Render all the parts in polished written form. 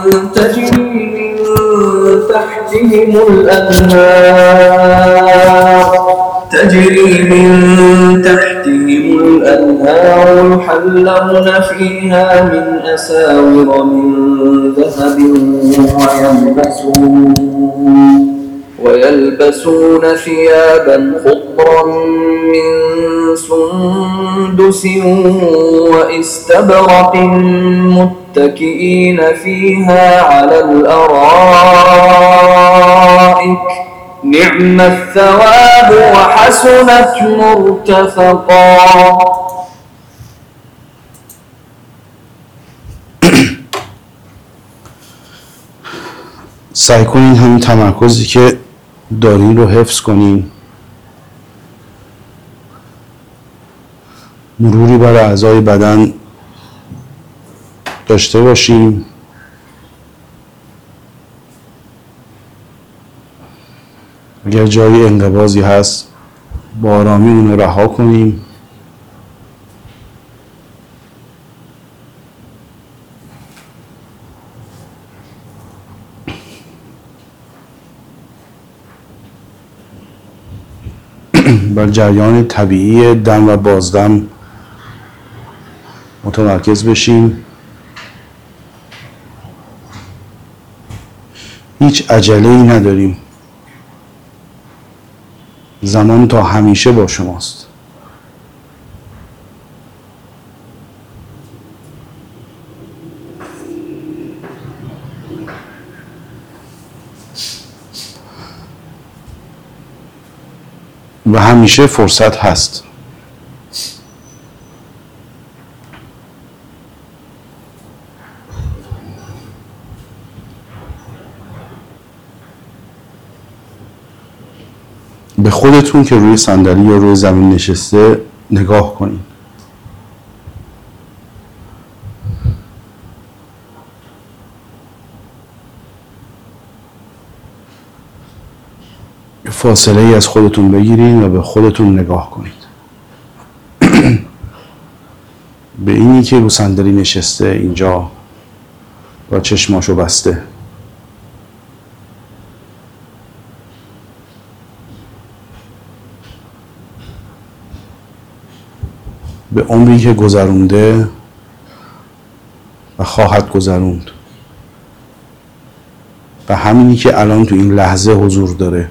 تجري من تحتهم الأنهار يحلون فيها من أساور من ذهب ويلبسون ثيابا خضرا من سندس واستبرق متكئين فيها على الأرائك نعم الثواب وحسنت مرتفقا. سعی کنین همین تمرکزی که دارین رو حفظ کنین. مروری بر اعضای بدن داشته باشیم. اگر جایی انقباضی هست با آرامی اون رو رها کنیم. بر جریان طبیعی دم و بازدم متمرکز بشیم. هیچ عجله‌ای نداریم. زمان تا همیشه با شماست. و همیشه فرصت هست. به خودتون که روی صندلی یا روی زمین نشسته نگاه کنید. فاصله ای از خودتون بگیرید و به خودتون نگاه کنید. به اینی که رو صندلی نشسته اینجا و چشماشو بسته. به عمری که گذرونده و خواهد گذروند. و همینی که الان تو این لحظه حضور داره.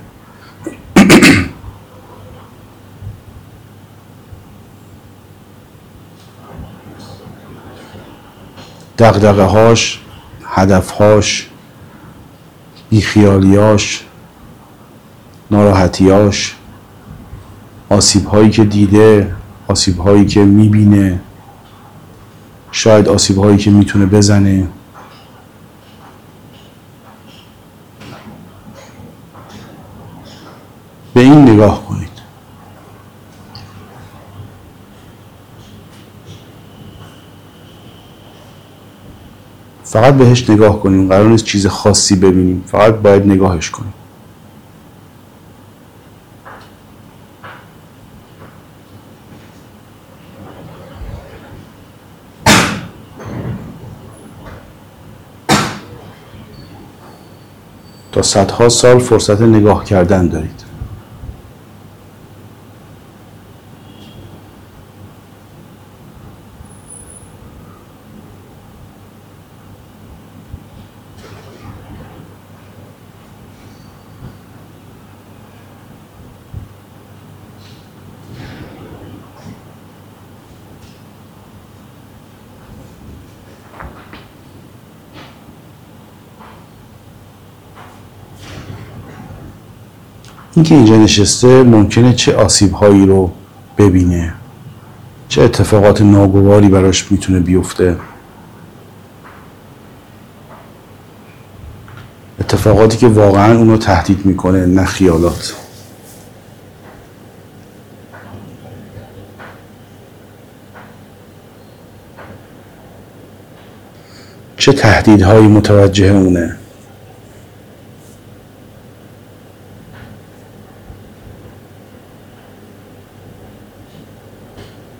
دغدغه هاش، هدف هاش، بیخیالیاش، ناراحتیاش، آسیب هایی که دیده، آسیب هایی که میبینه، شاید آسیب هایی که میتونه بزنه. به این نگاه کنید. فقط بهش نگاه کنیم. قرار نیست چیز خاصی ببینیم. فقط باید نگاهش کنیم. تا صدها سال فرصت نگاه کردن دارید. این که اینجا نشسته ممکنه چه آسیب هایی رو ببینه، چه اتفاقات ناگواری براش میتونه بیفته. اتفاقاتی که واقعا اونو تهدید میکنه، نه خیالات. چه تهدیدهایی متوجه اونه.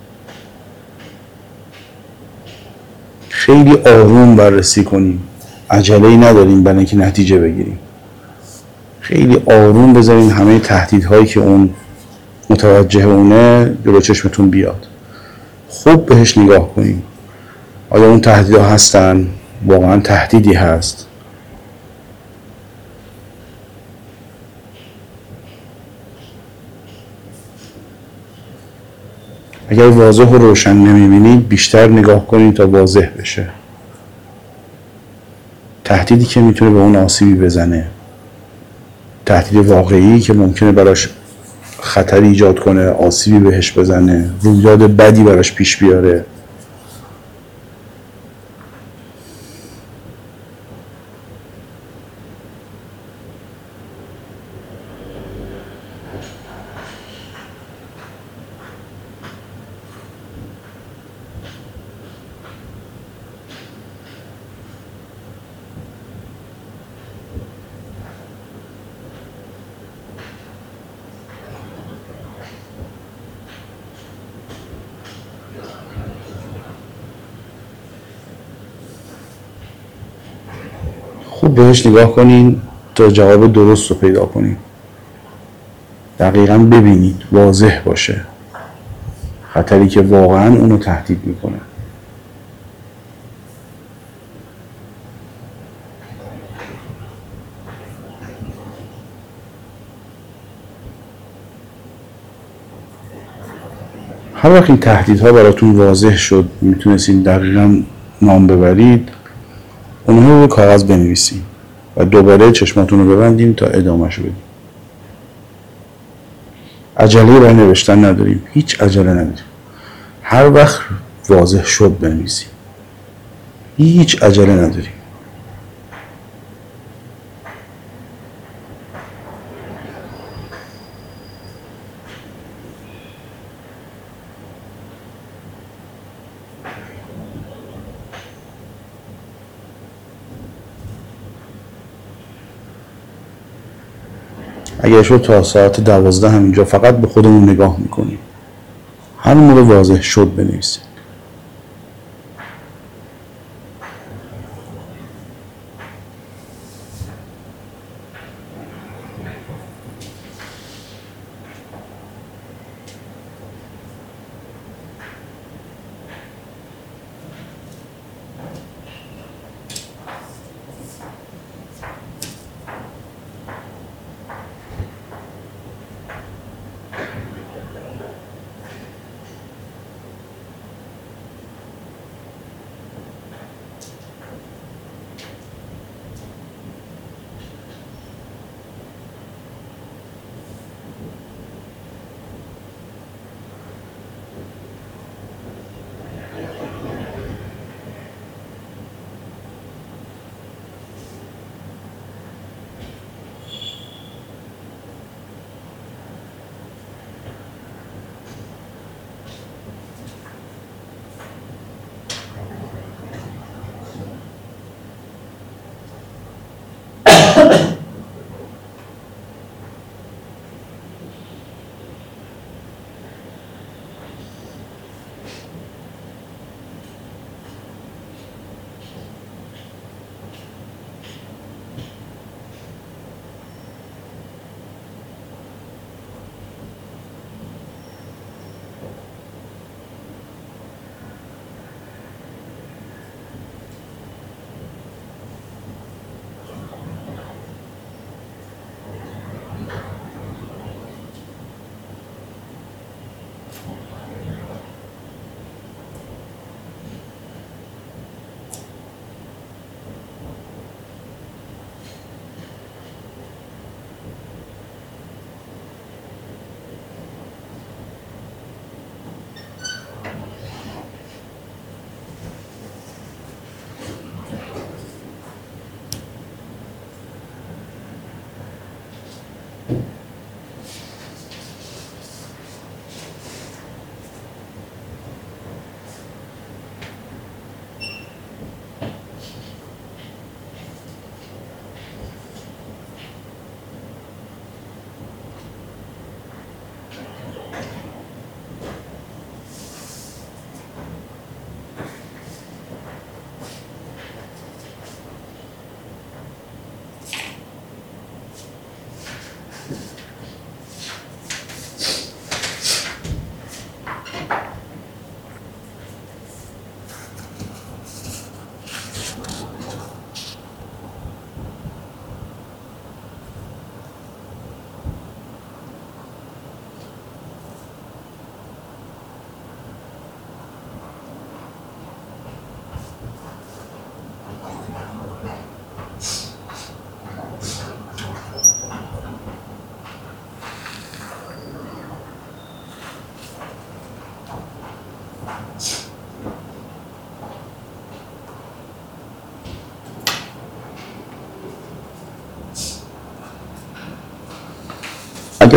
خیلی آروم بررسی کنیم. عجله‌ای نداریم برای اینکه نتیجه بگیریم. خیلی آروم بذارین همه تهدیدهایی که اون متوجه اونه جلو چشمتون بیاد. خوب بهش نگاه کنیم. آیا اون تهدیدها هستن؟ واقعا تهدیدی هست؟ اگر واضح و روشن نمیبینید بیشتر نگاه کنید تا واضح بشه. تهدیدی که میتونه به اون آسیبی بزنه، تهدید واقعی که ممکنه براش خطر ایجاد کنه، آسیبی بهش بزنه، رویداد بدی براش پیش بیاره. خوب بهش نگاه کنین تا جواب درست رو پیدا کنین. دقیقاً ببینید، واضح باشه خطری که واقعاً اونو تهدید میکنه. هر وقت این تهدیدها براتون واضح شد، میتونستین دقیقاً نام ببرید، اونها رو کاغذ بنویسین و دوباره چشماتون رو ببندیم تا ادامهش بدیم. عجله برای نوشتن نداریم، هیچ عجله نداریم. هر وقت واضح شد بنویسیم، هیچ عجله نداریم. اگر شد تا ساعت 12 همینجا فقط به خودمون نگاه میکنیم. هر موقع واضح شد بنویسیم.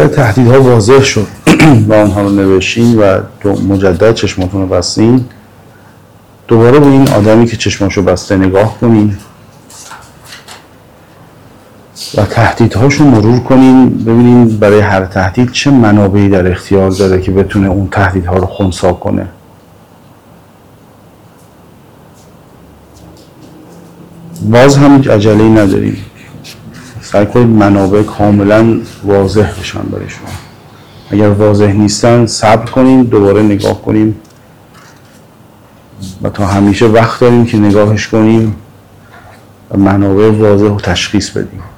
بالاخره تهدیدها واضح شد و آنها رو نوشتین و مجدد چشماتون رو بستین. دوباره به این آدمی که چشماشو بسته نگاه کنین و تهدیدهاشو مرور کنین، ببینین برای هر تهدید چه منابعی در اختیار داره که بتونه اون تهدیدها رو خنثی کنه. باز هم هیچ عجله‌ای نداریم، سعی کنید منابع کاملا واضح بشن برای شما. اگر واضح نیستن صبر کنین، دوباره نگاه کنیم و تا همیشه وقت داریم که نگاهش کنیم و منابع واضح رو تشخیص بدیم.